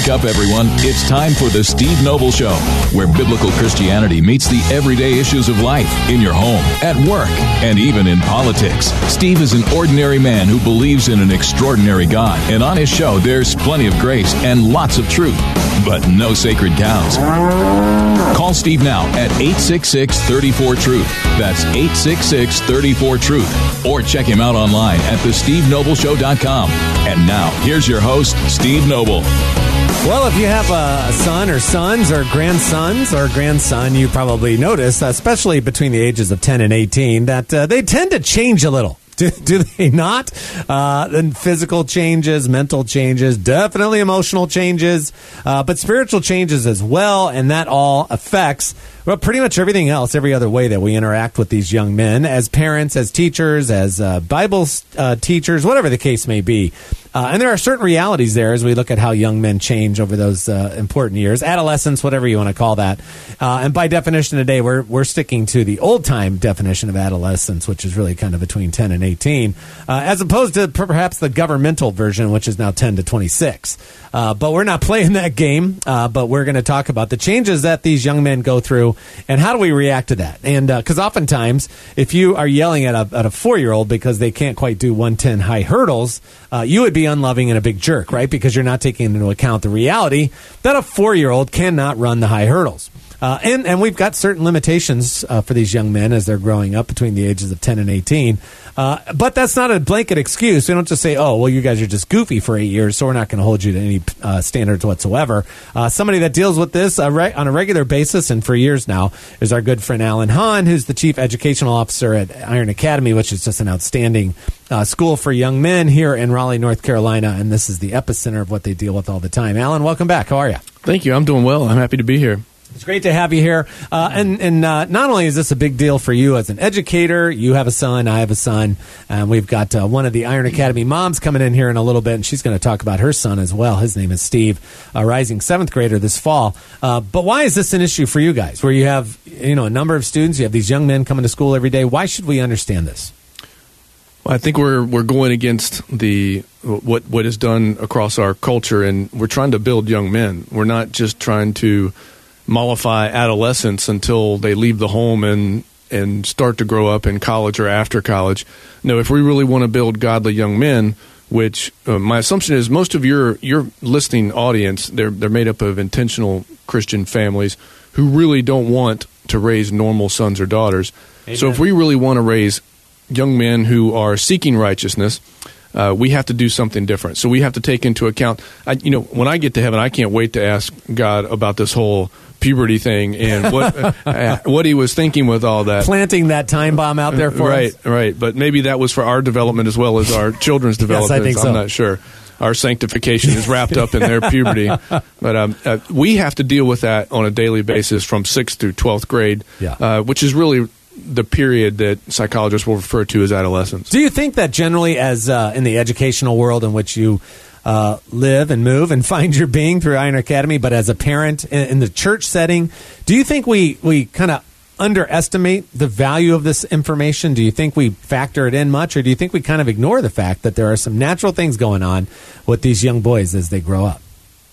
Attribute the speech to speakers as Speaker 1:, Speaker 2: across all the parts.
Speaker 1: Wake up, everyone. It's time for the Steve Noble Show, where biblical Christianity meets the everyday issues of life in your home, at work, and even in politics. Steve is an ordinary man who believes in an extraordinary God, and on his show, there's plenty of grace and lots of truth, but no sacred cows. Call Steve now at 866-34-TRUTH. That's 866-34-TRUTH. Or check him out online at thestevenobleshow.com. And now, here's your host, Steve Noble.
Speaker 2: Well, if you have a son or sons or grandsons or grandson, you probably notice, especially between the ages of 10 and 18, that they tend to change a little. Do they not? Then physical changes, mental changes, definitely emotional changes, but spiritual changes as well, and that all affects pretty much everything else, every other way that we interact with these young men, as parents, as teachers, as Bible teachers, whatever the case may be. And there are certain realities there as we look at how young men change over those important years, adolescence, whatever you want to call that. And by definition today, we're sticking to the old-time definition of adolescence, which is really kind of between 10 and 18, as opposed to perhaps the governmental version, which is now 10 to 26. But we're not playing that game, but we're going to talk about the changes that these young men go through and how do we react to that. And because oftentimes, if you are yelling at a 4-year-old because they can't quite do 110 high hurdles, you would be unloving and a big jerk, right? Because you're not taking into account the reality that a 4-year-old cannot run the high hurdles. And we've got certain limitations for these young men as they're growing up between the ages of 10 and 18. But that's not a blanket excuse. We don't just say, oh, well, you guys are just goofy for 8 years, so we're not going to hold you to any standards whatsoever. Somebody that deals with this on a regular basis and for years now is our good friend Alan Hahn, who's the Chief Educational Officer at Iron Academy, which is just an outstanding school for young men here in Raleigh, North Carolina. And this is the epicenter of what they deal with all the time. Alan, welcome back. How are you?
Speaker 3: Thank you. I'm doing well. I'm happy to be here.
Speaker 2: It's great to have you here. And not only is this a big deal for you as an educator, you have a son, I have a son, and we've got one of the Iron Academy moms coming in here in a little bit, and she's going to talk about her son as well. His name is Steve, a rising 7th grader this fall. But why is this an issue for you guys, where you have a number of students, you have these young men coming to school every day? Why should we understand this?
Speaker 3: Well, I think we're going against what is done across our culture, and we're trying to build young men. We're not just trying to mollify adolescence until they leave the home and start to grow up in college or after college. No, if we really want to build godly young men, which my assumption is most of your listening audience, they're made up of intentional Christian families who really don't want to raise normal sons or daughters. Amen. So if we really want to raise young men who are seeking righteousness, we have to do something different. So we have to take into account, when I get to heaven, I can't wait to ask God about this whole puberty thing and what he was thinking with all that.
Speaker 2: Planting that time bomb out there for us.
Speaker 3: Right. But maybe that was for our development as well as our children's development.
Speaker 2: Yes, I think so.
Speaker 3: I'm not sure. Our sanctification is wrapped up in their puberty. But we have to deal with that on a daily basis from 6th through 12th grade, which is really the period that psychologists will refer to as adolescence.
Speaker 2: Do you think that generally, as in the educational world in which you live and move and find your being through Iron Academy, but as a parent in the church setting, do you think we kind of underestimate the value of this information? Do you think we factor it in much, or do you think we kind of ignore the fact that there are some natural things going on with these young boys as they grow up?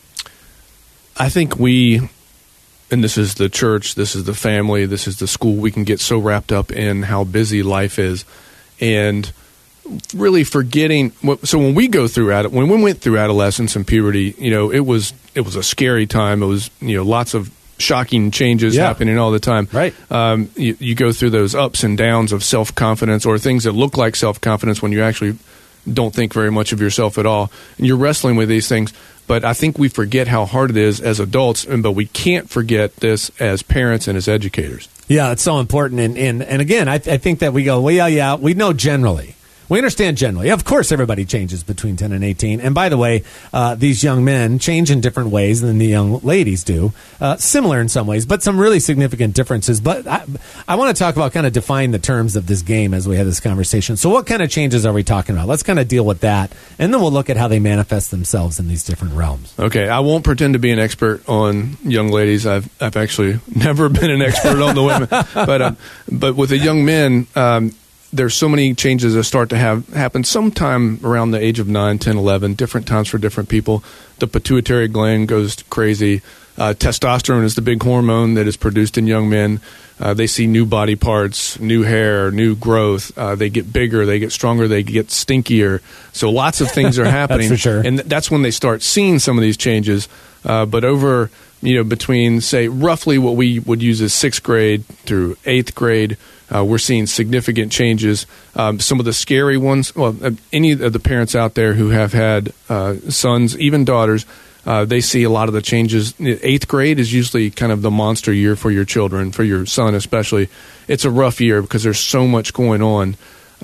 Speaker 3: I think we, and this is the church, this is the family, this is the school, we can get so wrapped up in how busy life is and really forgetting. So when we went through adolescence and puberty, it was a scary time. It was lots of shocking changes happening all the time.
Speaker 2: Right.
Speaker 3: You go through those ups and downs of self-confidence or things that look like self-confidence when you actually don't think very much of yourself at all. And you're wrestling with these things. But I think we forget how hard it is as adults, but we can't forget this as parents and as educators.
Speaker 2: Yeah, it's so important. And again, I think that we go, well, we know generally. We understand generally. Of course, everybody changes between 10 and 18. And by the way, these young men change in different ways than the young ladies do. Similar in some ways, but some really significant differences. But I want to talk about kind of define the terms of this game as we have this conversation. So what kind of changes are we talking about? Let's kind of deal with that. And then we'll look at how they manifest themselves in these different realms.
Speaker 3: Okay. I won't pretend to be an expert on young ladies. I've actually never been an expert on the women. But with the young men, there's so many changes that start to happen sometime around the age of 9, 10, 11, different times for different people. The pituitary gland goes crazy. Testosterone is the big hormone that is produced in young men. They see new body parts, new hair, new growth. They get bigger, they get stronger, they get stinkier. So lots of things are happening.
Speaker 2: That's for sure.
Speaker 3: And that's when they start seeing some of these changes. But over, between, say, roughly what we would use as 6th grade through 8th grade, we're seeing significant changes. Some of the scary ones, any of the parents out there who have had sons, even daughters, they see a lot of the changes. 8th grade is usually kind of the monster year for your children, for your son especially. It's a rough year because there's so much going on.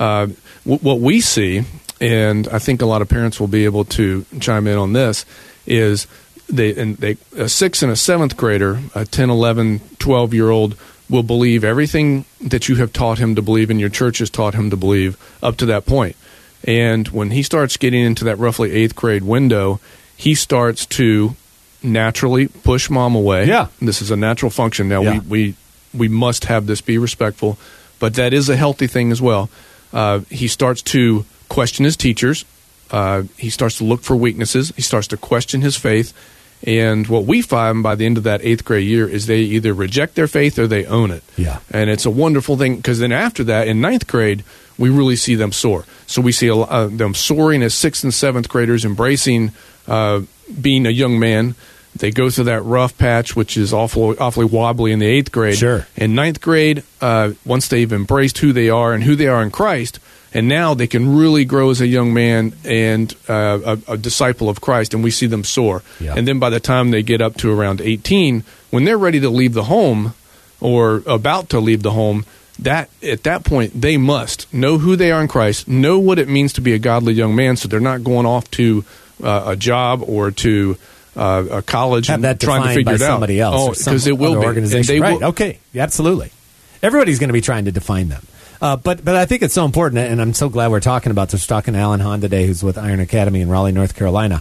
Speaker 3: What we see, and I think a lot of parents will be able to chime in on this, is a 6th and a 7th grader, a 10, 11, 12-year-old, will believe everything that you have taught him to believe and your church has taught him to believe up to that point. And when he starts getting into that roughly 8th grade window, he starts to naturally push mom away.
Speaker 2: Yeah.
Speaker 3: This is a natural function. Now,
Speaker 2: Yeah.
Speaker 3: we must have this be respectful, but that is a healthy thing as well. He starts to question his teachers. He starts to look for weaknesses. He starts to question his faith. And what we find by the end of that 8th grade year is they either reject their faith or they own it.
Speaker 2: Yeah.
Speaker 3: And it's a wonderful thing because then after that, in 9th grade, we really see them soar. So we see them soaring as 6th and 7th graders, embracing being a young man. They go through that rough patch, which is awfully wobbly in the 8th grade.
Speaker 2: Sure.
Speaker 3: In 9th grade, once they've embraced who they are and who they are in Christ, and now they can really grow as a young man and a disciple of Christ, and we see them soar.
Speaker 2: Yeah.
Speaker 3: And then by the time they get up to around 18, when they're ready to leave the home or about to leave the home, that at that point they must know who they are in Christ, know what it means to be a godly young man, so they're not going off to a job or to a college
Speaker 2: Have
Speaker 3: and
Speaker 2: that
Speaker 3: trying to
Speaker 2: defined
Speaker 3: figure
Speaker 2: by
Speaker 3: it out.
Speaker 2: somebody else.
Speaker 3: Oh,
Speaker 2: or some
Speaker 3: because it will
Speaker 2: other
Speaker 3: be.
Speaker 2: organization.
Speaker 3: And they
Speaker 2: Right.
Speaker 3: will-
Speaker 2: Okay. Yeah, absolutely. Everybody's going to be trying to define them. But I think it's so important, and I'm so glad we're talking about this. We're talking to Alan Hahn today, who's with Iron Academy in Raleigh, North Carolina.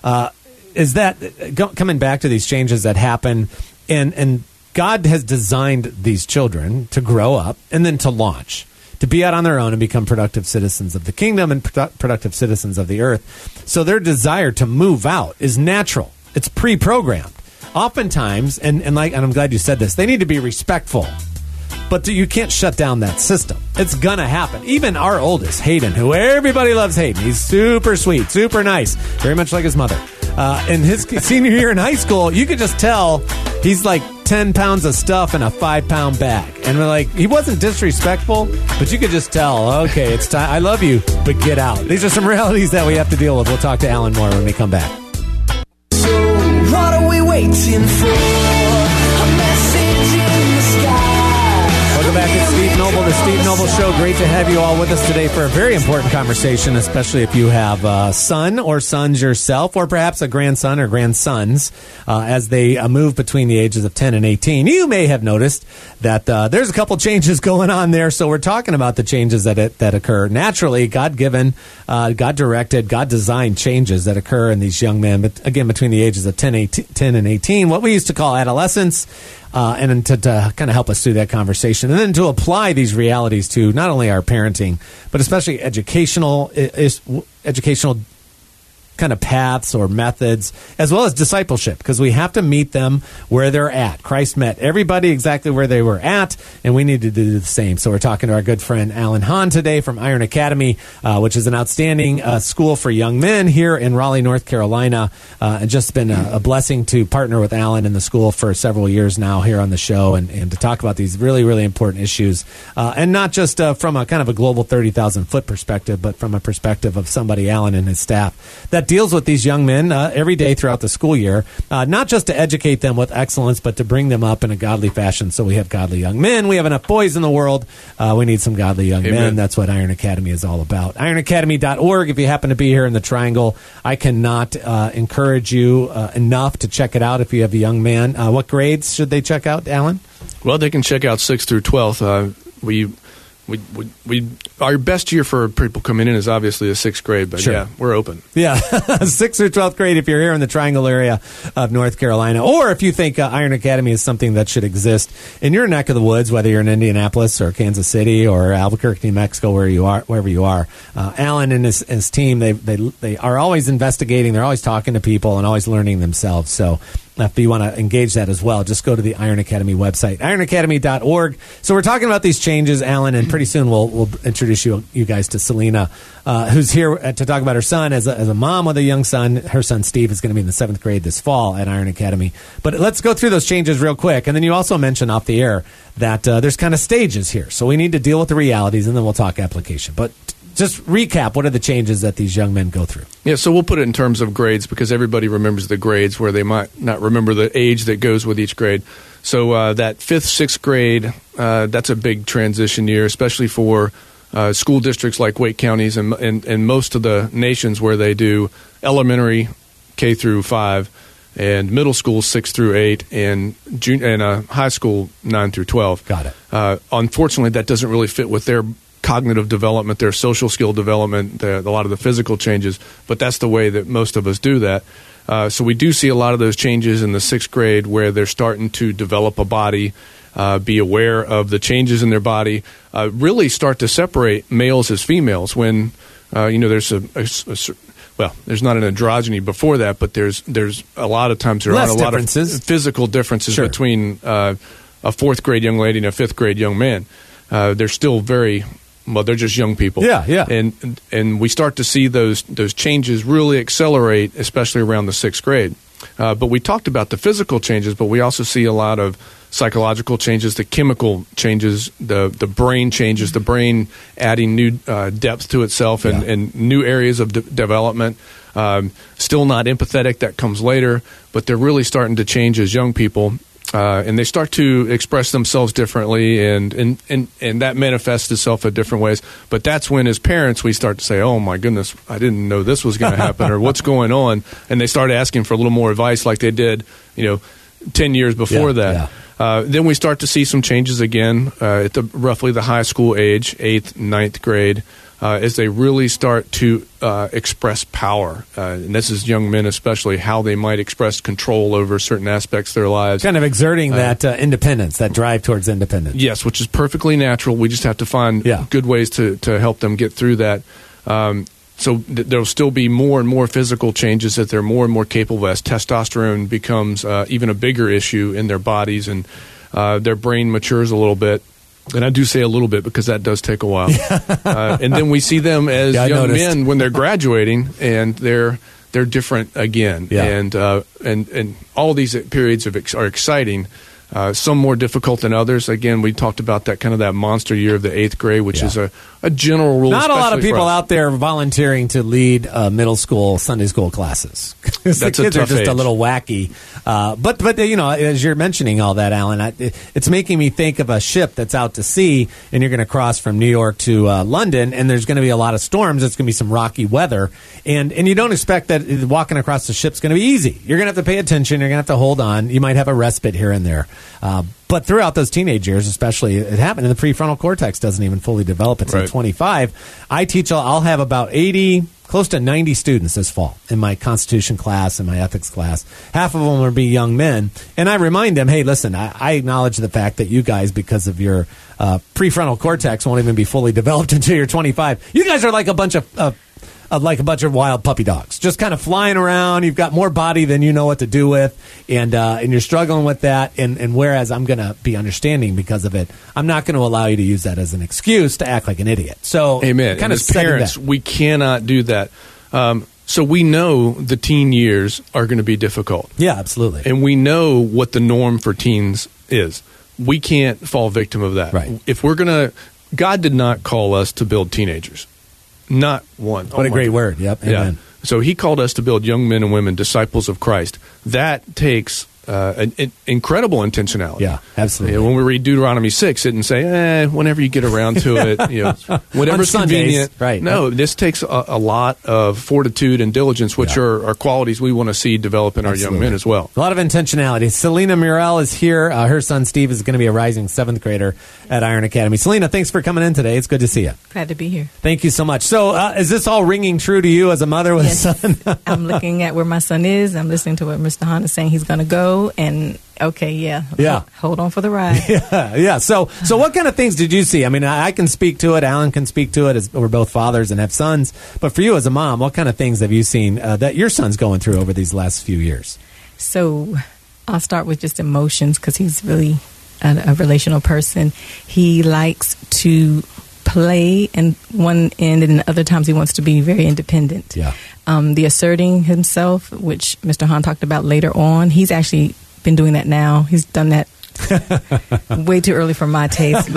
Speaker 2: Is that coming back to these changes that happen, and God has designed these children to grow up and then to launch, to be out on their own and become productive citizens of the kingdom and productive citizens of the earth. So their desire to move out is natural. It's pre-programmed. Oftentimes, and I'm glad you said this, they need to be respectful. But you can't shut down that system. It's going to happen. Even our oldest, Hayden, who everybody loves Hayden. He's super sweet, super nice, very much like his mother. In his senior year in high school, you could just tell he's like 10 pounds of stuff in a 5-pound bag. And we're like, he wasn't disrespectful, but you could just tell, okay, it's time. I love you, but get out. These are some realities that we have to deal with. We'll talk to Alan more when we come back.
Speaker 4: So what are we waiting for? A message in the sky.
Speaker 2: Welcome back. It's Steve Noble, the Steve Noble Show. Great to have you all with us today for a very important conversation, especially if you have a son or sons yourself, or perhaps a grandson or grandsons, as they move between the ages of 10 and 18. You may have noticed that there's a couple changes going on there, so we're talking about the changes that occur. Naturally, God-given, God-directed, God-designed changes that occur in these young men, but again, between the ages of 10 and 18, what we used to call adolescence. And to kind of help us through that conversation, and then to apply these realities to not only our parenting, but especially educational kind of paths or methods, as well as discipleship, because we have to meet them where they're at. Christ met everybody exactly where they were at, and we need to do the same. So we're talking to our good friend Alan Hahn today from Iron Academy, which is an outstanding school for young men here in Raleigh, North Carolina. And just been a blessing to partner with Alan in the school for several years now here on the show, and to talk about these really, really important issues. And not just from a kind of a global 30,000-foot perspective, but from a perspective of somebody, Alan and his staff, that deals with these young men every day throughout the school year, not just to educate them with excellence, but to bring them up in a godly fashion. So we have godly young men. We have enough boys in the world. We need some godly young men. That's what Iron Academy is all about. IronAcademy.org. If you happen to be here in the Triangle, I cannot encourage you enough to check it out if you have a young man. What grades should they check out, Alan?
Speaker 3: Well, they can check out 6th through 12th. our best year for people coming in is obviously the 6th grade, but
Speaker 2: Sure.
Speaker 3: yeah, we're open.
Speaker 2: Yeah, 6th or 12th grade if you're here in the Triangle area of North Carolina, or if you think Iron Academy is something that should exist in your neck of the woods, whether you're in Indianapolis or Kansas City or Albuquerque, New Mexico, wherever you are. Alan and his team, they are always investigating. They're always talking to people and always learning themselves. So if you want to engage that as well, just go to the Iron Academy website, ironacademy.org. So we're talking about these changes, Alan, and pretty soon we'll introduce you guys to Selena, who's here to talk about her son. As a mom with a young son, her son Steve is going to be in the 7th grade this fall at Iron Academy. But let's go through those changes real quick. And then you also mentioned off the air that there's kind of stages here. So we need to deal with the realities, and then we'll talk application. But just recap, what are the changes that these young men go through?
Speaker 3: Yeah, so we'll put it in terms of grades because everybody remembers the grades where they might not remember the age that goes with each grade. So that 5th, 6th grade, that's a big transition year, especially for school districts like Wake counties and most of the nations where they do elementary K through 5 and middle school 6 through 8 and high school 9 through 12.
Speaker 2: Got it.
Speaker 3: Unfortunately, that doesn't really fit with their cognitive development, their social skill development, a lot of the physical changes, but that's the way that most of us do that. So we do see a lot of those changes in the 6th grade where they're starting to develop a body, be aware of the changes in their body, really start to separate males as females when, there's there's not an androgyny before that, but there's a lot of times there are a lot of physical differences
Speaker 2: Sure.
Speaker 3: between a 4th grade young lady and a 5th grade young man. They're still they're just young people.
Speaker 2: Yeah.
Speaker 3: And we start to see those changes really accelerate, especially around the 6th grade. But we talked about the physical changes, but we also see a lot of psychological changes, the chemical changes, the brain changes, the brain adding new depth to itself and new areas of development. Still not empathetic, that comes later, but they're really starting to change as young people. And they start to express themselves differently, and that manifests itself in different ways. But that's when, as parents, we start to say, oh, my goodness, I didn't know this was going to happen, or what's going on? And they start asking for a little more advice like they did, 10 years before that. Yeah. Then we start to see some changes again at roughly the high school age, 8th, 9th grade, as they really start to express power. And this is young men especially, how they might express control over certain aspects of their lives.
Speaker 2: Kind of exerting that independence, that drive towards independence.
Speaker 3: Yes, which is perfectly natural. We just have to find good ways to help them get through that. So there'll still be more and more physical changes that they're more and more capable as testosterone becomes even a bigger issue in their bodies, and their brain matures a little bit. And I do say a little bit because that does take a while. And then we see them as young men when they're graduating, and they're different again. Yeah. And all these periods are exciting. Some more difficult than others. Again, we talked about that monster year of the 8th grade, which is a general rule.
Speaker 2: Not a lot of people out there volunteering to lead middle school Sunday school classes.
Speaker 3: That's
Speaker 2: the kids
Speaker 3: a
Speaker 2: are
Speaker 3: tough
Speaker 2: just
Speaker 3: age.
Speaker 2: a little wacky. But as you're mentioning all that, Alan, it's making me think of a ship that's out to sea, and you're going to cross from New York to London, and there's going to be a lot of storms. It's going to be some rocky weather, and you don't expect that walking across the ship's going to be easy. You're going to have to pay attention. You're going to have to hold on. You might have a respite here and there. But throughout those teenage years, especially, it happened, and the prefrontal cortex doesn't even fully develop until 25. I'll have about 80, close to 90 students this fall in my Constitution class and my ethics class. Half of them will be young men. And I remind them, hey, listen, I acknowledge the fact that you guys, because of your prefrontal cortex, won't even be fully developed until you're 25. You guys are like a bunch of wild puppy dogs, just kind of flying around. You've got more body than you know what to do with, and you're struggling with that. And whereas I'm going to be understanding because of it, I'm not going to allow you to use that as an excuse to act like an idiot. So,
Speaker 3: amen.
Speaker 2: Kind of
Speaker 3: as parents, we cannot do that. So we know the teen years are going to be difficult.
Speaker 2: Yeah, absolutely.
Speaker 3: And we know what the norm for teens is. We can't fall victim of that.
Speaker 2: Right.
Speaker 3: If we're going to, God did not call us to build teenagers. Not one.
Speaker 2: What a great word. Yep. Amen.
Speaker 3: Yeah. So he called us to build young men and women, disciples of Christ. That takes an incredible intentionality.
Speaker 2: Yeah, absolutely.
Speaker 3: When we read Deuteronomy 6, it didn't say, whenever you get around to it, whatever's convenient.
Speaker 2: Right.
Speaker 3: No, this takes a lot of fortitude and diligence, which are qualities we want to see develop in our young men as well.
Speaker 2: A lot of intentionality. Selena Murrell is here. Her son Steve is going to be a rising 7th grader at Iron Academy. Selena, thanks for coming in today. It's good to see you.
Speaker 5: Glad to be here.
Speaker 2: Thank you so much. So is this all ringing true to you as a mother with a son?
Speaker 5: I'm looking at where my son is. I'm listening to what Mr. Hahn is saying he's going to go. And, hold on for the ride.
Speaker 2: Yeah. So what kind of things did you see? I mean, I can speak to it. Alan can speak to it, as we're both fathers and have sons. But for you as a mom, what kind of things have you seen that your son's going through over these last few years?
Speaker 5: So I'll start with just emotions, because he's really a relational person. He likes to play in one end, and other times he wants to be very independent.
Speaker 2: Yeah.
Speaker 5: The asserting himself, which Mr. Hahn talked about later on, he's actually been doing that now. He's done that way too early for my taste,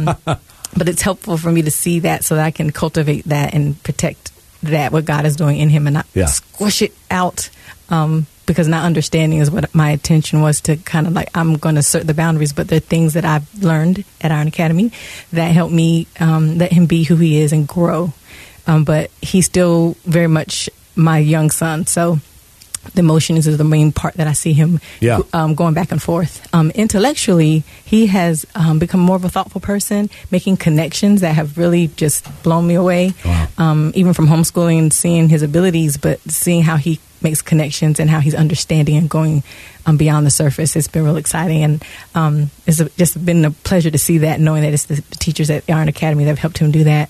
Speaker 5: but it's helpful for me to see that so that I can cultivate that and protect that, what God is doing in him, and not squish it out. Because not understanding is what my attention was, to kind of I'm going to assert the boundaries, but there are things that I've learned at Iron Academy that help me let him be who he is and grow. But he's still very much my young son. So the emotions is the main part that I see him going back and forth. Intellectually, he has become more of a thoughtful person, making connections that have really just blown me away. Wow. Even from homeschooling and seeing his abilities, but seeing how he makes connections and how he's understanding and going beyond the surface. It's been real exciting, and it's just been a pleasure to see that, knowing that it's the teachers at Iron Academy that have helped him do that.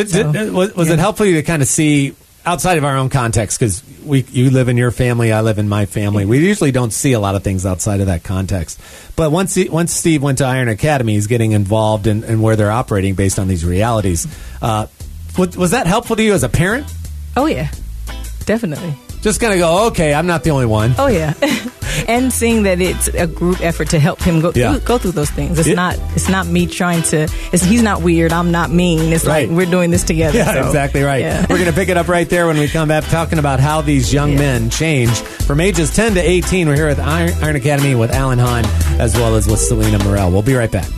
Speaker 2: Was it helpful to kind of see outside of our own context, because you live in your family, I live in my family. We usually don't see a lot of things outside of that context. But once Steve went to Iron Academy, he's getting involved in where they're operating based on these realities. Was that helpful to you as a parent?
Speaker 5: Oh, yeah. Definitely.
Speaker 2: Just kind of go, okay, I'm not the only one.
Speaker 5: Oh, yeah. And seeing that it's a group effort to help him go through those things. It's not me trying to. He's not weird. I'm not mean. It's like we're doing this together.
Speaker 2: Yeah, so, exactly right. Yeah. We're going to pick it up right there when we come back, talking about how these young men change from ages 10 to 18. We're here at Iron Academy with Alan Hahn, as well as with Selena Murrell. We'll be right back.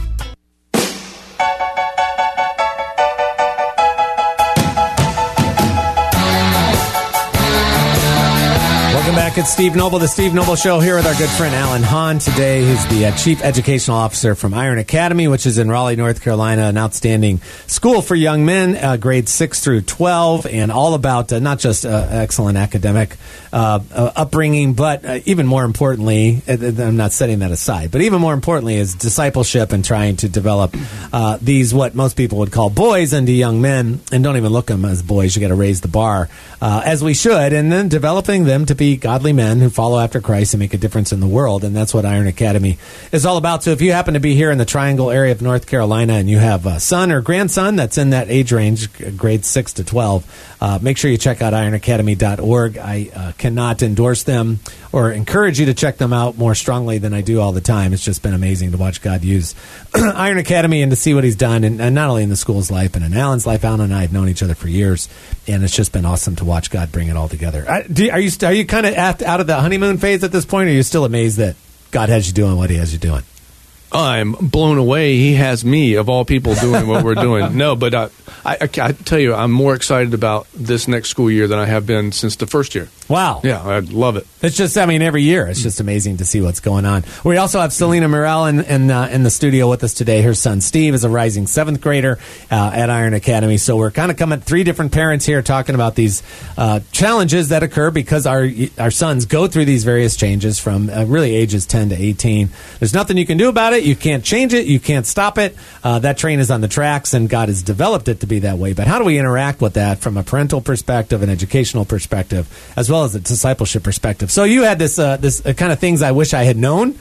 Speaker 2: Back at Steve Noble, the Steve Noble Show, here with our good friend Alan Hahn. Today, he's the Chief Educational Officer from Iron Academy, which is in Raleigh, North Carolina, an outstanding school for young men, grades 6 through 12, and all about not just excellent academic upbringing, but even more importantly, I'm not setting that aside, but even more importantly is discipleship and trying to develop these, what most people would call boys, into young men, and don't even look at them as boys. You got to raise the bar, as we should, and then developing them to be godly men who follow after Christ and make a difference in the world. And that's what Iron Academy is all about. So if you happen to be here in the Triangle area of North Carolina and you have a son or grandson that's in that age range, grades 6 to 12, make sure you check out ironacademy.org. I cannot endorse them or encourage you to check them out more strongly than I do all the time. It's just been amazing to watch God use Iron Academy and to see what he's done, and not only in the school's life and in Alan's life. Alan and I have known each other for years, and it's just been awesome to watch God bring it all together. Are you kind of out of the honeymoon phase at this point, or are you still amazed that God has you doing what he has you doing?
Speaker 3: I'm blown away. He has me, of all people, doing what we're doing. No, but I tell you, I'm more excited about this next school year than I have been since the first year.
Speaker 2: Wow.
Speaker 3: Yeah, I love it.
Speaker 2: It's just, every year, it's just amazing to see what's going on. We also have Selena Murrell in the studio with us today. Her son, Steve, is a rising 7th grader at Iron Academy. So we're kind of coming, 3 different parents here talking about these challenges that occur because our sons go through these various changes from really ages 10 to 18. There's nothing you can do about it. You can't change it. You can't stop it. That train is on the tracks, and God has developed it to be that way. But how do we interact with that from a parental perspective, an educational perspective, as well as a discipleship perspective? So you had this kind of things I wish I had known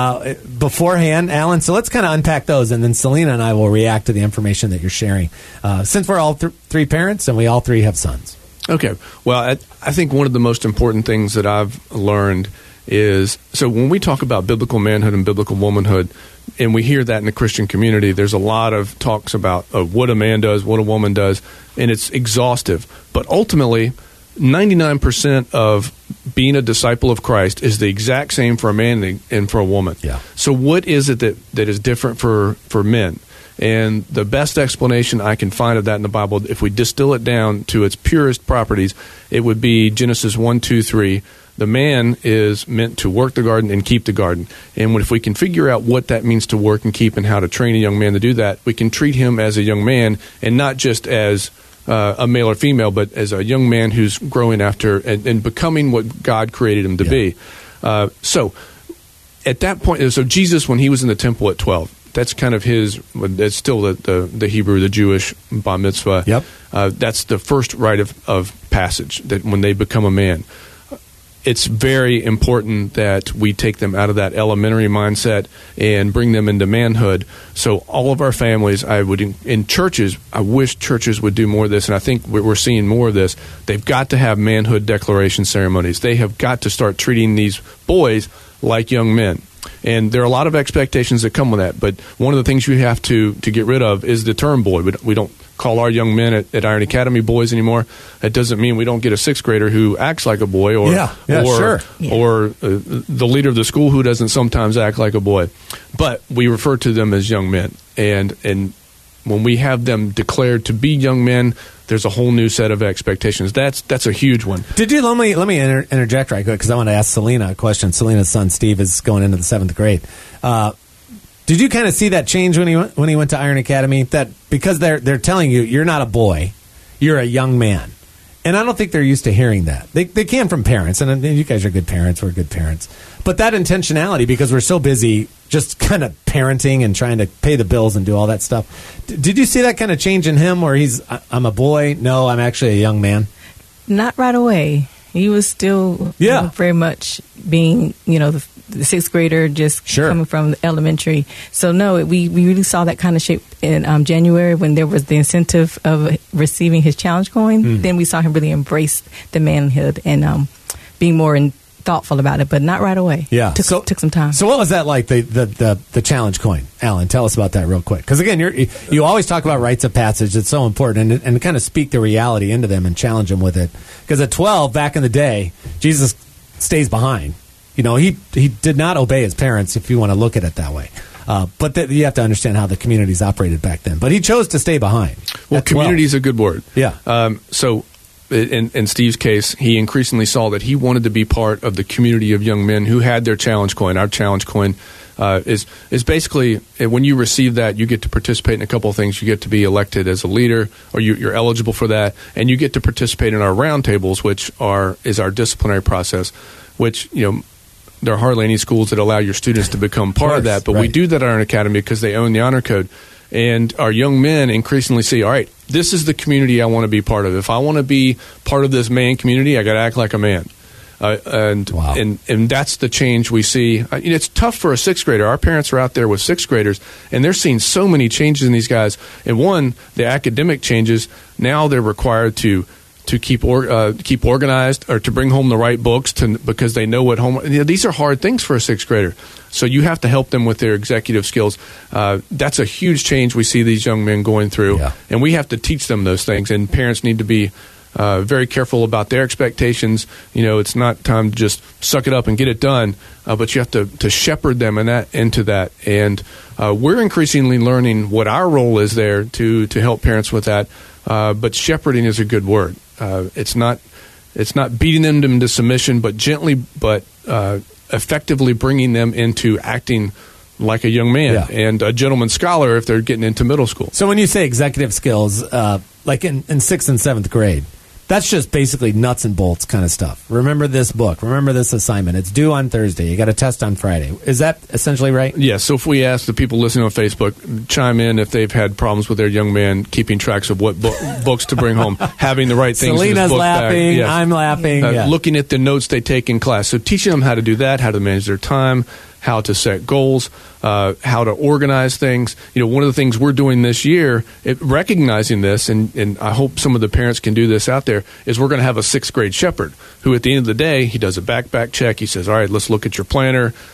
Speaker 2: beforehand, Alan. So let's kind of unpack those, and then Selena and I will react to the information that you're sharing. Since we're all 3 parents and we all 3 have sons.
Speaker 3: Okay. Well, I think one of the most important things that I've learned is, so when we talk about biblical manhood and biblical womanhood, and we hear that in the Christian community, there's a lot of talks about what a man does, what a woman does, and it's exhaustive. But ultimately, 99% of being a disciple of Christ is the exact same for a man and for a woman.
Speaker 2: Yeah.
Speaker 3: So what is it that is different for men? And the best explanation I can find of that in the Bible, if we distill it down to its purest properties, it would be Genesis 1, 2, 3. The man is meant to work the garden and keep the garden. And if we can figure out what that means to work and keep and how to train a young man to do that, we can treat him as a young man and not just as a male or female, but as a young man who's growing after and becoming what God created him to be. So at that point, so Jesus, when he was in the temple at 12, that's kind of it's still the Hebrew, the Jewish bar mitzvah.
Speaker 2: Yep.
Speaker 3: That's the first rite of passage, that when they become a man. It's very important that we take them out of that elementary mindset and bring them into manhood. So all of our families, in churches, I wish churches would do more of this, and I think we're seeing more of this. They've got to have manhood declaration ceremonies. They have got to start treating these boys like young men. And there are a lot of expectations that come with that, but one of the things you have to get rid of is the term boy. We don't call our young men at Iron Academy boys anymore. That doesn't mean we don't get a sixth grader who acts like a boy or the leader of the school who doesn't sometimes act like a boy. But we refer to them as young men. And when we have them declared to be young men, there's a whole new set of expectations. That's a huge one.
Speaker 2: Did you let me interject right quick because I want to ask Selena a question. Selena's son Steve is going into the 7th grade. Did you kind of see that change when he went to Iron Academy? That because they're telling you you're not a boy, you're a young man, and I don't think they're used to hearing that. They can from parents, and you guys are good parents. We're good parents, but that intentionality, because we're so busy just kind of parenting and trying to pay the bills and do all that stuff. Did you see that kind of change in him, where I'm a boy? No, I'm actually a young man. Not
Speaker 5: right away. He was still very much being, the sixth grader, just coming from the elementary. So no, we really saw that kind of shape in January when there was the incentive of receiving his challenge coin. Then we saw him really embrace the manhood and being more thoughtful about it, but not right away.
Speaker 2: Yeah,
Speaker 5: took some time.
Speaker 2: So what was that like? The challenge coin, Alan? Tell us about that real quick, because again, you always talk about rites of passage. It's so important, and kind of speak the reality into them and challenge them with it. Because at 12, back in the day, Jesus stays behind. He did not obey his parents, if you want to look at it that way. But you have to understand how the communities operated back then. But he chose to stay behind.
Speaker 3: Well, community is a good word.
Speaker 2: Yeah.
Speaker 3: So in Steve's case, he increasingly saw that he wanted to be part of the community of young men who had their challenge coin. Our challenge coin is basically, when you receive that, you get to participate in a couple of things. You get to be elected as a leader, or you're eligible for that, and you get to participate in our roundtables, which is our disciplinary process, which, there are hardly any schools that allow your students to become part of that, but we do that at our academy because they own the honor code. And our young men increasingly see, all right, this is the community I want to be part of. If I want to be part of this man community, I got to act like a man. And that's the change we see. It's tough for a sixth grader. Our parents are out there with sixth graders, and they're seeing so many changes in these guys. And one, the academic changes. Now they're required to keep organized, or to bring home the right books because they know what homework. These are hard things for a sixth grader. So you have to help them with their executive skills. That's a huge change we see these young men going through, and we have to teach them those things. And parents need to be very careful about their expectations. It's not time to just suck it up and get it done, but you have to shepherd them into that. And we're increasingly learning what our role is there to help parents with that. But shepherding is a good word. It's not beating them into submission, but gently, but effectively bringing them into acting like a young man and a gentleman scholar if they're getting into middle school.
Speaker 2: So when you say executive skills, like in 6th and 7th grade, that's just basically nuts and bolts kind of stuff. Remember this book. Remember this assignment. It's due on Thursday. You got a test on Friday. Is that essentially right?
Speaker 3: Yeah. So if we ask the people listening on Facebook, chime in if they've had problems with their young man keeping tracks of what books to bring home, having the right things in his book
Speaker 2: laughing.
Speaker 3: bag. Yes.
Speaker 2: I'm laughing.
Speaker 3: Looking at the notes they take in class. So teaching them how to do that, how to manage their time, how to set goals, how to organize things. One of the things we're doing this year, recognizing this, and I hope some of the parents can do this out there, is we're going to have a 6th grade shepherd who at the end of the day, he does a backpack check. He says, all right, let's look at your planner.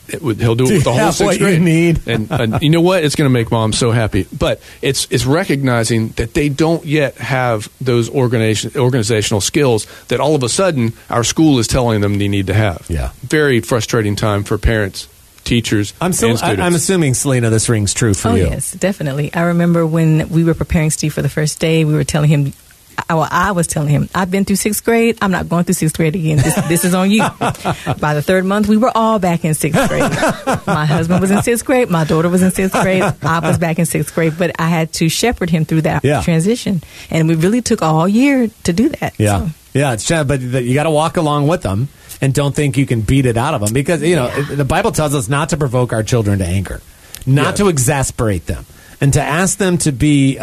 Speaker 3: He'll do it with the whole sixth
Speaker 2: what
Speaker 3: grade.
Speaker 2: You need?
Speaker 3: and you know what? It's going to make mom so happy. But it's recognizing that they don't yet have those organizational skills that all of a sudden our school is telling them they need to have.
Speaker 2: Yeah.
Speaker 3: Very frustrating time for parents, teachers, and students.
Speaker 2: I'm assuming, Selena, this rings true for you.
Speaker 5: Oh, yes, definitely. I remember when we were preparing Steve for the first day, we were telling him, I was telling him, I've been through sixth grade. I'm not going through sixth grade again. This is on you. By the third month, we were all back in sixth grade. My husband was in sixth grade. My daughter was in sixth grade. I was back in sixth grade. But I had to shepherd him through that transition. And we really took all year to do that.
Speaker 2: Yeah.
Speaker 5: So.
Speaker 2: Yeah, but you got to walk along with them and don't think you can beat it out of them. Because, the Bible tells us not to provoke our children to anger, not to exasperate them, and to ask them to be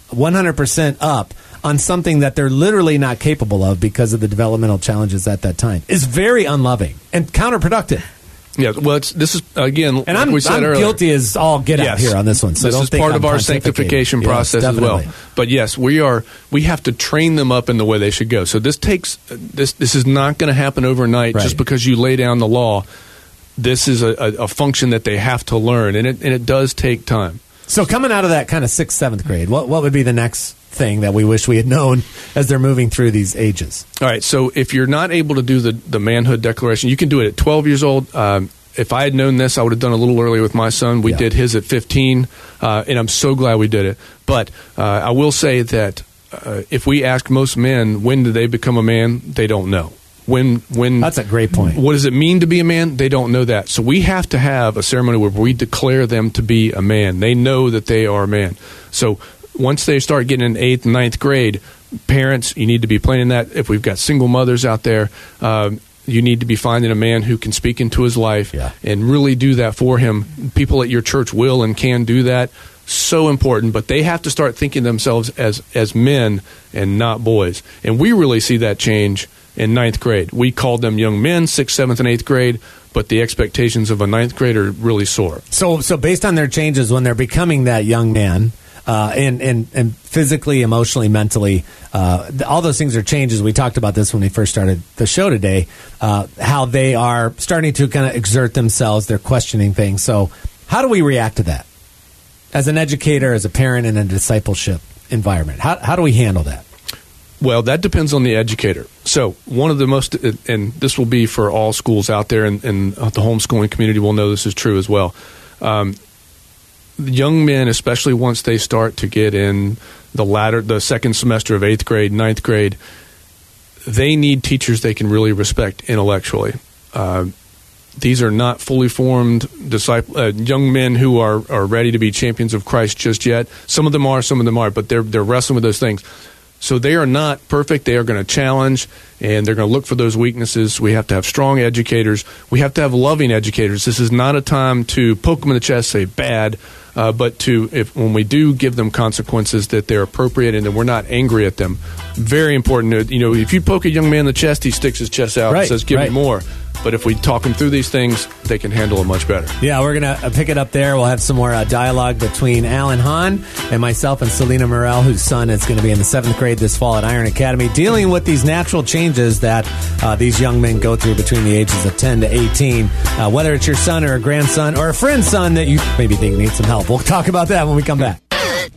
Speaker 2: 100% up on something that they're literally not capable of because of the developmental challenges at that time is very unloving and counterproductive.
Speaker 3: Yeah, well, this is, again,
Speaker 2: and
Speaker 3: like we said earlier,
Speaker 2: guilty as all get out here on this one. So
Speaker 3: this
Speaker 2: don't
Speaker 3: is
Speaker 2: think
Speaker 3: part
Speaker 2: I'm
Speaker 3: of our
Speaker 2: pontificating.
Speaker 3: sanctification process as well. But yes, we have to train them up in the way they should go. So this is not going to happen overnight just because you lay down the law. This is a function that they have to learn, and it does take time.
Speaker 2: So coming out of that kind of 6th, 7th grade, what would be the next thing that we wish we had known as they're moving through these ages?
Speaker 3: All right, so if you're not able to do the manhood declaration, you can do it at 12 years old. If I had known this, I would have done a little earlier with my son. We did his at 15, and I'm so glad we did it. But I will say that if we ask most men, when do they become a man, they don't know. When
Speaker 2: That's a great point.
Speaker 3: What does it mean to be a man? They don't know that. So we have to have a ceremony where we declare them to be a man. They know that they are a man. So once they start getting in 8th and 9th grade, parents, you need to be planning that. If we've got single mothers out there, you need to be finding a man who can speak into his life and really do that for him. People at your church will and can do that. So important, but they have to start thinking themselves as men and not boys. And we really see that change in 9th grade. We called them young men, 6th, 7th, and 8th grade, but the expectations of a 9th grader really soar.
Speaker 2: So based on their changes when they're becoming that young man, and physically, emotionally, mentally, all those things are changes. We talked about this when we first started the show today, how they are starting to kind of exert themselves. They're questioning things. So how do we react to that? As an educator, as a parent in a discipleship environment, how do we handle that?
Speaker 3: Well, that depends on the educator. So one of the most, and this will be for all schools out there, and the homeschooling community will know this is true as well. Young men, especially once they start to get in the second semester of 8th grade, 9th grade, they need teachers they can really respect intellectually. These are not fully formed young men who are ready to be champions of Christ just yet. Some of them are, but they're wrestling with those things. So they are not perfect. They are going to challenge, and they're going to look for those weaknesses. We have to have strong educators. We have to have loving educators. This is not a time to poke them in the chest, say bad, but when we do give them consequences, that they're appropriate and that we're not angry at them. Very important. If you poke a young man in the chest, he sticks his chest out and says, give me more. But if we talk them through these things, they can handle it much better.
Speaker 2: Yeah, we're going to pick it up there. We'll have some more dialogue between Alan Hahn and myself and Selena Morel, whose son is going to be in the 7th grade this fall at Iron Academy, dealing with these natural changes that these young men go through between the ages of 10 to 18. Whether it's your son or a grandson or a friend's son that you maybe think needs some help. We'll talk about that when we come back.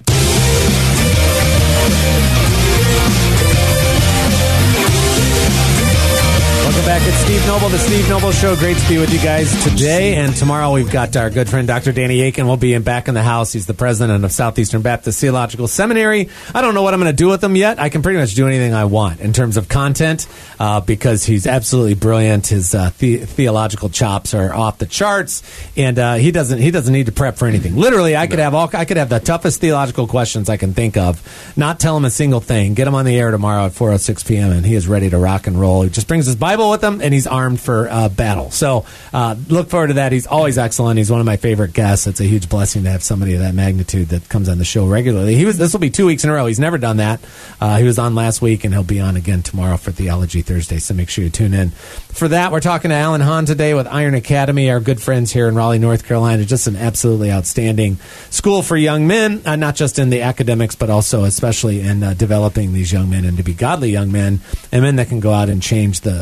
Speaker 2: Back at Steve Noble, the Steve Noble Show. Great to be with you guys today. And tomorrow we've got our good friend Dr. Danny Aiken will be back in the house. He's the president of Southeastern Baptist Theological Seminary. I don't know what I'm going to do with him yet. I can pretty much do anything I want in terms of content because he's absolutely brilliant. His theological chops are off the charts, and he doesn't need to prep for anything. Literally, I could have the toughest theological questions I can think of, not tell him a single thing, get him on the air tomorrow at 4:06 p.m., and he is ready to rock and roll. He just brings his Bible with him, and he's armed for battle. So look forward to that. He's always excellent. He's one of my favorite guests. It's a huge blessing to have somebody of that magnitude that comes on the show regularly. This will be 2 weeks in a row. He's never done that. He was on last week, and he'll be on again tomorrow for Theology Thursday, so make sure you tune in for that. We're talking to Alan Hahn today with Iron Academy, our good friends here in Raleigh, North Carolina. Just an absolutely outstanding school for young men, not just in the academics, but also especially in developing these young men and to be godly young men and men that can go out and change the world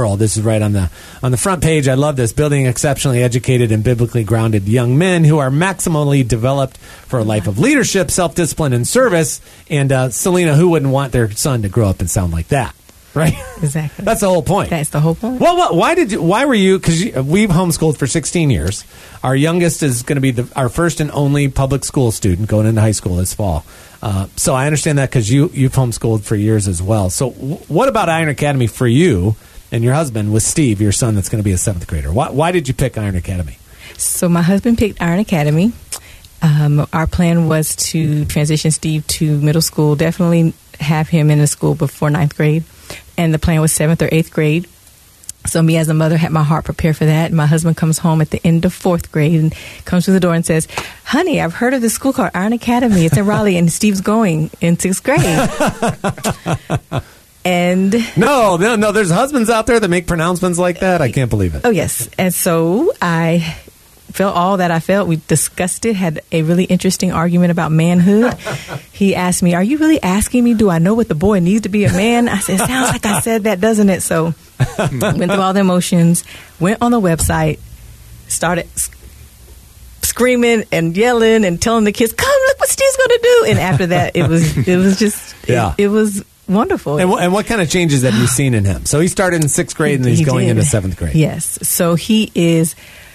Speaker 2: world. This is right on the front page. I love this. Building exceptionally educated and biblically grounded young men who are maximally developed for a life of leadership, self-discipline, and service. And Selena, who wouldn't want their son to grow up and sound like that? Right?
Speaker 5: Exactly.
Speaker 2: That's the whole point.
Speaker 5: That's the whole point.
Speaker 2: Well, why were you, because we've homeschooled for 16 years. Our youngest is going to be our first and only public school student going into high school this fall. So I understand that because you've homeschooled for years as well. So what about Iron Academy for you and your husband with Steve, your son that's going to be a 7th grader? Why did you pick Iron Academy?
Speaker 5: So my husband picked Iron Academy. Our plan was to transition Steve to middle school, definitely have him in the school before 9th grade. And the plan was 7th or 8th grade. So me as a mother had my heart prepared for that. My husband comes home at the end of 4th grade and comes through the door and says, honey, I've heard of this school called Iron Academy. It's in Raleigh, and Steve's going in 6th grade. And
Speaker 2: No, there's husbands out there that make pronouncements like that. I can't believe it.
Speaker 5: oh, yes. And so I felt all that I felt. We discussed it, had a really interesting argument about manhood. He asked me, are you really asking me, do I know what the boy needs to be a man? I said, sounds like I said that, doesn't it? So went through all the emotions, went on the website, started screaming and yelling and telling the kids, come, look what Steve's going to do. And after that, it was just,
Speaker 2: Yeah.
Speaker 5: it was wonderful.
Speaker 2: And what kind of changes have you seen in him? So he started in 6th grade and he's going
Speaker 5: did.
Speaker 2: into 7th grade.
Speaker 5: Yes. So he is...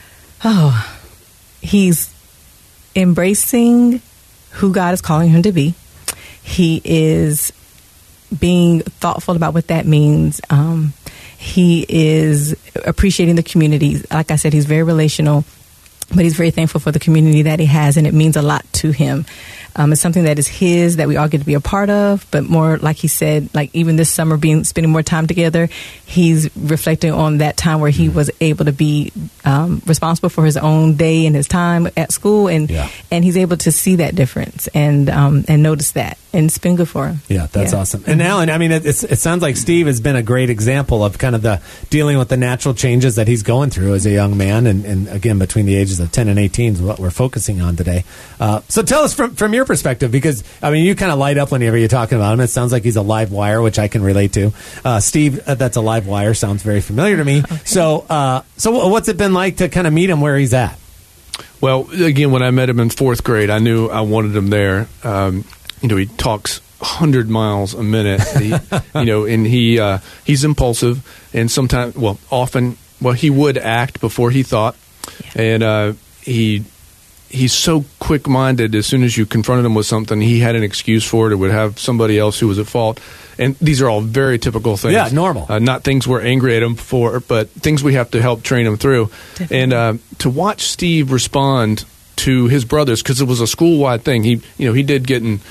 Speaker 5: he's embracing who God is calling him to be. He is being thoughtful about what that means. He is appreciating the community. Like I said, he's very relational, but he's very thankful for the community that he has, and it means a lot to him. It's something that is his, that we all get to be a part of, but more, like he said, like even this summer, spending more time together, he's reflecting on that time where he was able to be responsible for his own day and his time at school, and he's able to see that difference and notice that, and it's been good for him.
Speaker 2: Yeah, that's awesome. And Alan, I mean, it sounds like Steve has been a great example of kind of the dealing with the natural changes that he's going through as a young man, and again, between the ages of 10 and 18 is what we're focusing on today. So tell us from your perspective, because I mean, you kind of light up whenever you're talking about him. It sounds like he's a live wire, which I can relate to. Steve, that's a live wire, sounds very familiar to me. Okay. So what's it been like to kind of meet him where he's at?
Speaker 3: Well, again, when I met him in 4th grade, I knew I wanted him there. He talks 100 miles a minute. And he's impulsive, and sometimes, often, he would act before he thought, and he's so quick-minded. As soon as you confronted him with something, he had an excuse for it, or would have somebody else who was at fault. And these are all very typical things.
Speaker 2: Yeah, normal.
Speaker 3: Not things we're angry at him for, but things we have to help train him through. Definitely. And to watch Steve respond to his brothers, because it was a school-wide thing. He did get in.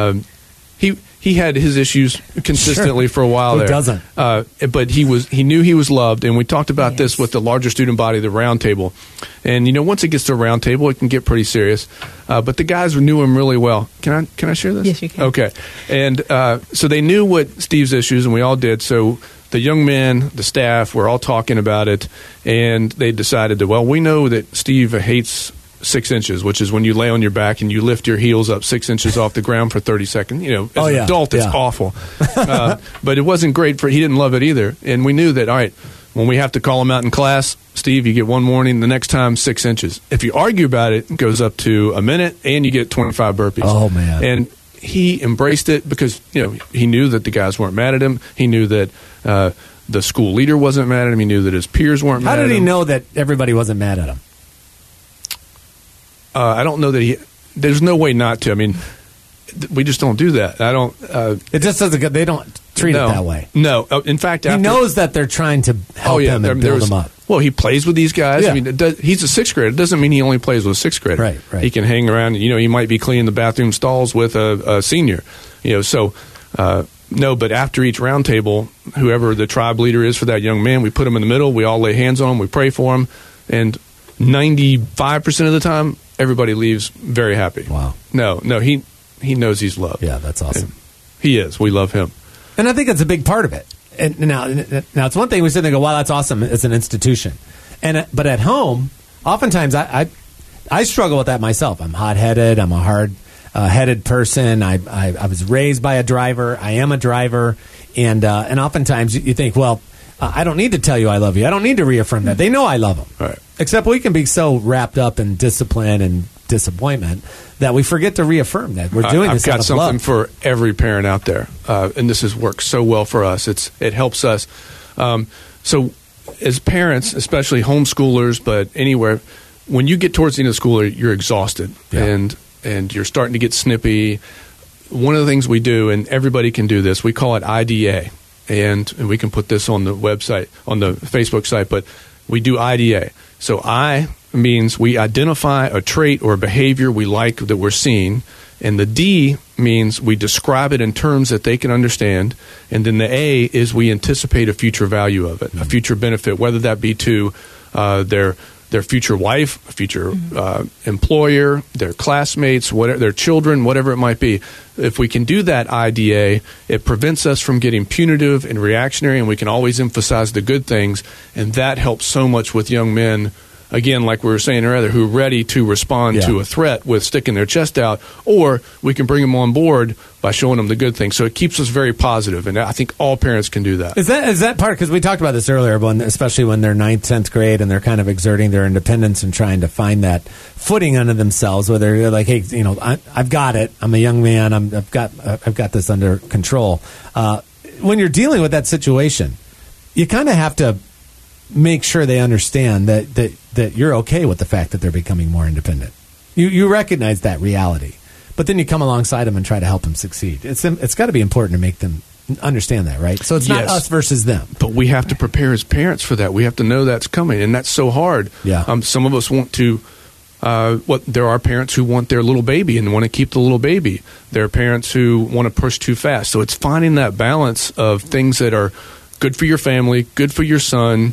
Speaker 3: He had his issues consistently for a while there.
Speaker 2: Who doesn't?
Speaker 3: But he knew he was loved, and we talked about this with the larger student body, the round table. And once it gets to a round table, it can get pretty serious. But the guys knew him really well. Can I share this?
Speaker 5: Yes, you can.
Speaker 3: Okay. And so they knew what Steve's issues, and we all did. So the young men, the staff, were all talking about it, and they decided that, we know that Steve hates 6 inches, which is when you lay on your back and you lift your heels up 6 inches off the ground for 30 seconds. As an adult, it's awful. But it wasn't great he didn't love it either. And we knew that, all right, when we have to call him out in class, Steve, you get one warning, the next time 6 inches. If you argue about it, it goes up to a minute, and you get 25 burpees.
Speaker 2: Oh, man.
Speaker 3: And he embraced it because, he knew that the guys weren't mad at him. He knew that the school leader wasn't mad at him. He knew that his peers weren't mad at him.
Speaker 2: How did he know that everybody wasn't mad at him?
Speaker 3: I don't know that there's no way not to. I mean, we just don't do that. I don't.
Speaker 2: It just doesn't. They don't treat it that way.
Speaker 3: No. In fact,
Speaker 2: he knows that they're trying to help him and build him up.
Speaker 3: Well, he plays with these guys.
Speaker 2: Yeah.
Speaker 3: I mean, he's a 6th grader. It doesn't mean he only plays with a 6th grader.
Speaker 2: Right.
Speaker 3: He can hang around. He might be cleaning the bathroom stalls with a senior. So no. But after each round table, whoever the tribe leader is for that young man, we put him in the middle. We all lay hands on him. We pray for him, and 95% of the time, everybody leaves very happy.
Speaker 2: Wow.
Speaker 3: No, he knows he's loved.
Speaker 2: Yeah, that's awesome.
Speaker 3: And he is. We love him.
Speaker 2: And I think that's a big part of it. And now it's one thing we sit there and go, wow, that's awesome. It's an institution. But at home, oftentimes I struggle with that myself. I'm hot-headed. I'm a hard-headed person. I was raised by a driver. I am a driver. And oftentimes you think, well, I don't need to tell you I love you. I don't need to reaffirm that. They know I love them.
Speaker 3: Right.
Speaker 2: Except we can be so wrapped up in discipline and disappointment that we forget to reaffirm that we're doing this out of love.
Speaker 3: I've got something for every parent out there, and this has worked so well for us. It helps us. So as parents, especially homeschoolers, but anywhere, when you get towards the end of school, you're exhausted and you're starting to get snippy. One of the things we do, and everybody can do this, we call it IDA. And we can put this on the website, on the Facebook site, but we do IDA. So I means we identify a trait or behavior we like that we're seeing. And the D means we describe it in terms that they can understand. And then the A is we anticipate a future value of it, a future benefit, whether that be to their future wife, a future employer, their classmates, whatever, their children, whatever it might be. If we can do that IDA, it prevents us from getting punitive and reactionary, and we can always emphasize the good things, and that helps so much with young men, again, like we were saying earlier, who are ready to respond to a threat with sticking their chest out, or we can bring them on board by showing them the good things. So it keeps us very positive, and I think all parents can do that.
Speaker 2: Is that part, because we talked about this earlier, especially when they're 9th, 10th grade and they're kind of exerting their independence and trying to find that footing under themselves, where they're like, hey, I've got it. I'm a young man. I've got this under control. When you're dealing with that situation, you kind of have to make sure they understand that you're okay with the fact that they're becoming more independent. You recognize that reality, but then you come alongside them and try to help them succeed. It's got to be important to make them understand that, right? So it's not us versus them.
Speaker 3: But we have to prepare as parents for that. We have to know that's coming, and that's so hard.
Speaker 2: Yeah.
Speaker 3: Some of us want to. There are parents who want their little baby and want to keep the little baby. There are parents who want to push too fast. So it's finding that balance of things that are good for your family, good for your son,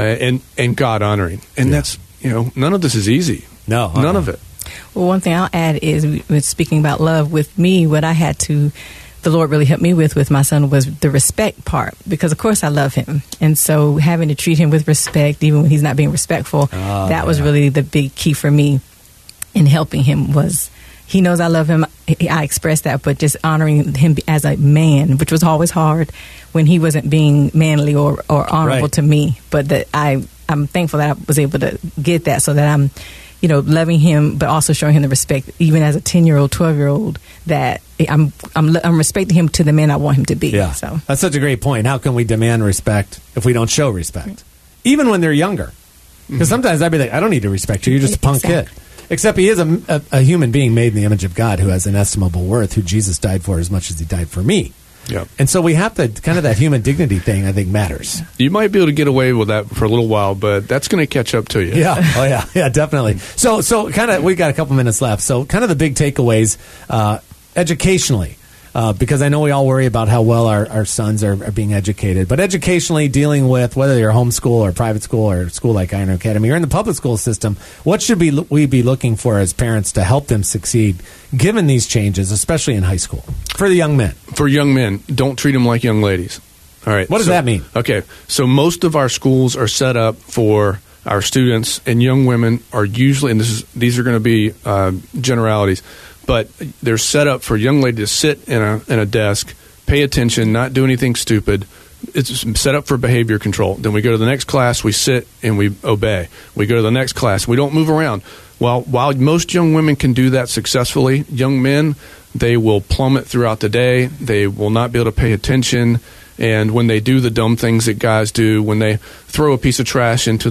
Speaker 3: and God honoring. And that's, none of this is easy.
Speaker 2: No.
Speaker 3: None of it.
Speaker 5: Well, one thing I'll add is, with speaking about love, with me, what I had to, the Lord really helped me with my son, was the respect part. Because, of course, I love him. And so having to treat him with respect, even when he's not being respectful, that was really the big key for me in helping him. Was he knows I love him. I express that, but just honoring him as a man, which was always hard when he wasn't being manly or honorable to me. But that I'm thankful that I was able to get that, so that I'm, loving him, but also showing him the respect, even as a 10-year-old, 12-year-old, that I'm respecting him to the man I want him to be.
Speaker 2: Yeah,
Speaker 5: so
Speaker 2: that's such a great point. How can we demand respect if we don't show respect, even when they're younger? Because sometimes I'd be like, I don't need to respect you. You're just a punk kid. Except he is a human being made in the image of God, who has inestimable worth, who Jesus died for as much as he died for me.
Speaker 3: Yeah. And
Speaker 2: so we have to, kind of that human dignity thing, I think, matters.
Speaker 3: You might be able to get away with that for a little while, but that's going to catch up to you.
Speaker 2: Yeah. Oh, yeah. Yeah, definitely. So kind of, we got a couple minutes left. So kind of the big takeaways, educationally, because I know we all worry about how well our sons are being educated, but educationally, dealing with whether you're homeschool or private school or school like Iron Academy or in the public school system, what should we be looking for as parents to help them succeed given these changes, especially in high school, for the young men? For young men, don't treat them like young ladies. All right. What does that mean? Okay. So most of our schools are set up for our students, and young women are usually, and these are going to be generalities, but they're set up for a young lady to sit in a desk, pay attention, not do anything stupid. It's set up for behavior control. Then we go to the next class, we sit and we obey. We go to the next class, we don't move around. While most young women can do that successfully, young men, they will plummet throughout the day. They will not be able to pay attention. And when they do the dumb things that guys do, when they throw a piece of trash into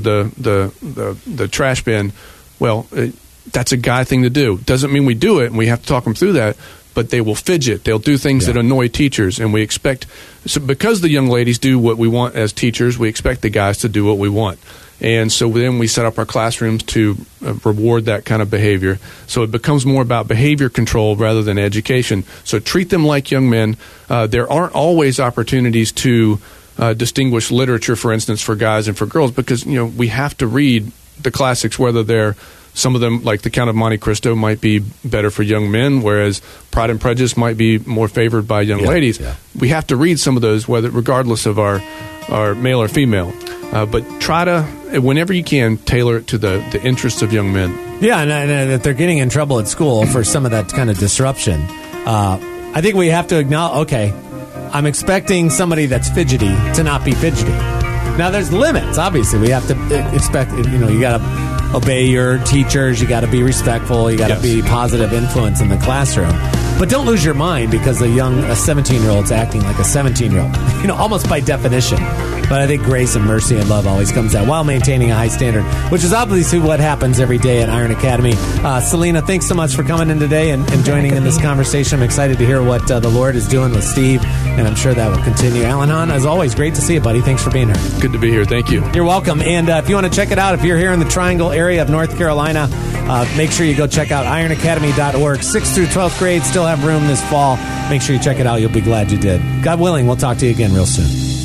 Speaker 2: the trash bin, well, that's a guy thing to do. Doesn't mean we do it, and we have to talk them through that, but they will fidget. They'll do things that annoy teachers, and we expect, so because the young ladies do what we want as teachers, we expect the guys to do what we want. And so then we set up our classrooms to reward that kind of behavior. So it becomes more about behavior control rather than education. So treat them like young men. There aren't always opportunities to distinguish literature, for instance, for guys and for girls, because we have to read the classics, whether they're some of them, like The Count of Monte Cristo, might be better for young men, whereas Pride and Prejudice might be more favored by young ladies. Yeah. We have to read some of those, regardless of our male or female. But try to, whenever you can, tailor it to the interests of young men. Yeah, and if they're getting in trouble at school for some of that kind of disruption, I think we have to acknowledge, okay, I'm expecting somebody that's fidgety to not be fidgety. Now, there's limits. Obviously, we have to expect, you got to obey your teachers. You got to be respectful. You got to be positive influence in the classroom. But don't lose your mind because a 17-year-old's acting like a 17-year-old, almost by definition. But I think grace and mercy and love always comes out while maintaining a high standard, which is obviously what happens every day at Iron Academy. Selena, thanks so much for coming in today and joining in this conversation. I'm excited to hear what the Lord is doing with Steve, and I'm sure that will continue. Alan Hahn, as always, great to see you, buddy. Thanks for being here.
Speaker 3: Good to be here. Thank you.
Speaker 2: You're welcome. And if you want to check it out, if you're here in the Triangle area of North Carolina, make sure you go check out ironacademy.org. 6th through 12th grade still have room this fall. Make sure you check it out. You'll be glad you did. God willing, we'll talk to you again real soon.